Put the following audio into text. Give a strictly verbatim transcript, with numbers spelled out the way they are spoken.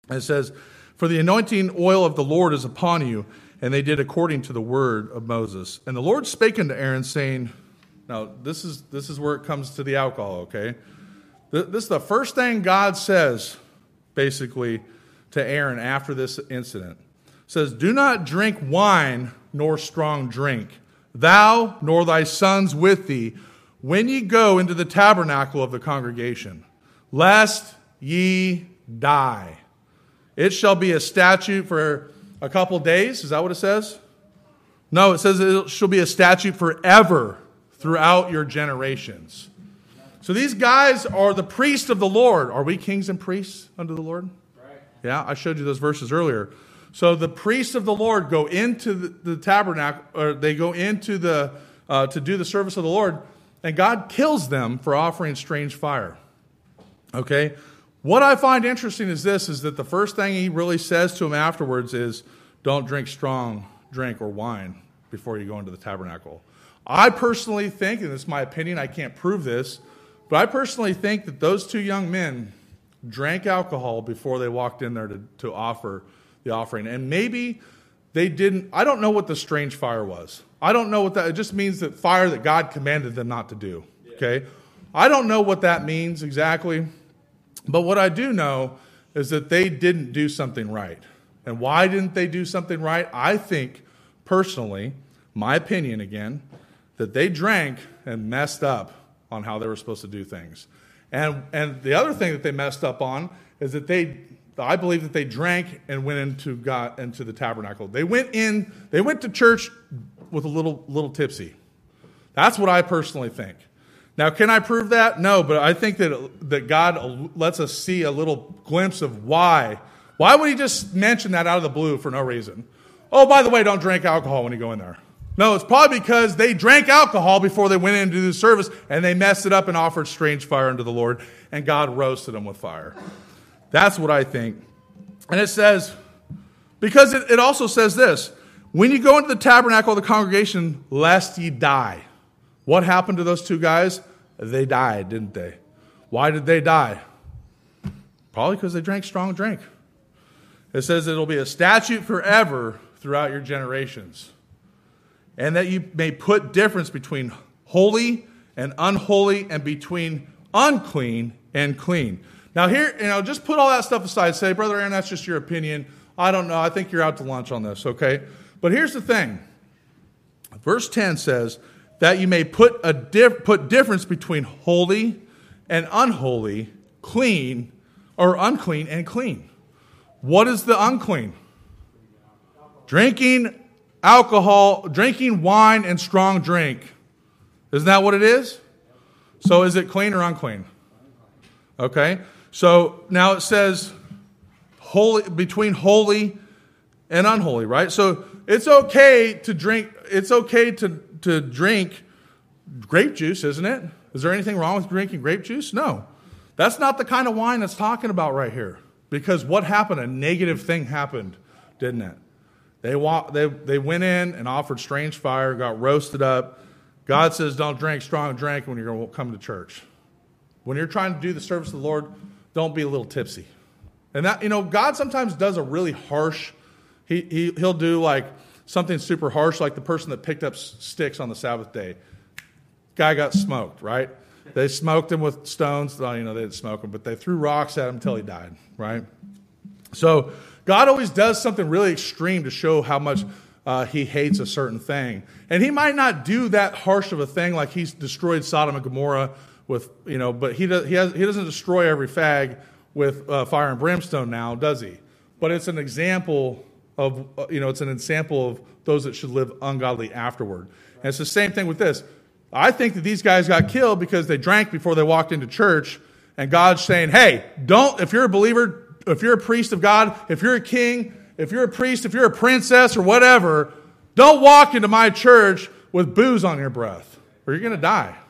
And it says, for the anointing oil of the Lord is upon you. And they did according to the word of Moses. And the Lord spake unto Aaron, saying, now this is this is where it comes to the alcohol, okay? This is the first thing God says, basically, to Aaron after this incident. It says, do not drink wine nor strong drink, thou nor thy sons with thee, when ye go into the tabernacle of the congregation, lest ye die. It shall be a statute for a couple days. Is that what it says? No, it says it shall be a statute forever throughout your generations. So these guys are the priests of the Lord. Are we kings and priests unto the Lord? Right. Yeah, I showed you those verses earlier. So the priests of the Lord go into the, the tabernacle, or they go into the uh, to do the service of the Lord, and God kills them for offering strange fire. Okay? What I find interesting is this, is that the first thing he really says to him afterwards is, don't drink strong drink or wine before you go into the tabernacle. I personally think, and this is my opinion, I can't prove this, but I personally think that those two young men drank alcohol before they walked in there to, to offer the offering. And maybe they didn't, I don't know what the strange fire was. I don't know what that, it just means that fire that God commanded them not to do. Okay? I don't know what that means exactly. But what I do know is that they didn't do something right. And why didn't they do something right? I think, personally, my opinion again, that they drank and messed up on how they were supposed to do things. And and the other thing that they messed up on is that they, I believe that they drank and went into God, into the tabernacle. They went in, they went to church with a little little tipsy. That's what I personally think. Now, can I prove that? No, but I think that that God lets us see a little glimpse of why. Why would he just mention that out of the blue for no reason? Oh, by the way, don't drink alcohol when you go in there. No, it's probably because they drank alcohol before they went in to do the service, and they messed it up and offered strange fire unto the Lord, and God roasted them with fire. That's what I think. And it says, because it, it also says this, when you go into the tabernacle of the congregation, lest ye die. What happened to those two guys? They died, didn't they? Why did they die? Probably because they drank strong drink. It says it'll be a statute forever throughout your generations. And that you may put difference between holy and unholy, and between unclean and clean. Now here, you know, just put all that stuff aside. Say, Brother Aaron, that's just your opinion. I don't know. I think you're out to lunch on this, okay? But here's the thing. Verse ten says that you may put a diff- put difference between holy and unholy, clean or unclean and clean. What is the unclean? Drinking alcohol, drinking wine and strong drink. Isn't that what it is? So is it clean or unclean? Okay. So now it says holy, between holy and unholy, right? So it's okay to drink, it's okay to, to drink grape juice, isn't it? Is there anything wrong with drinking grape juice? No. That's not the kind of wine that's talking about right here. Because what happened? A negative thing happened, didn't it? They walk, they they went in and offered strange fire, got roasted up. God says, don't drink strong drink when you're going to come to church. When you're trying to do the service of the Lord, don't be a little tipsy. And that, you know, God sometimes does a really harsh, he, he, he'll do like something super harsh, like the person that picked up sticks on the Sabbath day. Guy got smoked, right? They smoked him with stones. Well, you know, they didn't smoke him, but they threw rocks at him until he died, right? So God always does something really extreme to show how much uh, he hates a certain thing. And he might not do that harsh of a thing like he's destroyed Sodom and Gomorrah with, you know, but he, does, he, has, he doesn't destroy every fag with uh, fire and brimstone now, does he? But it's an example of, uh, you know, it's an example of those that should live ungodly afterward. And it's the same thing with this. I think that these guys got killed because they drank before they walked into church, and God's saying, hey, don't, if you're a believer, if you're a priest of God, if you're a king, if you're a priest, if you're a princess or whatever, don't walk into my church with booze on your breath, or you're going to die.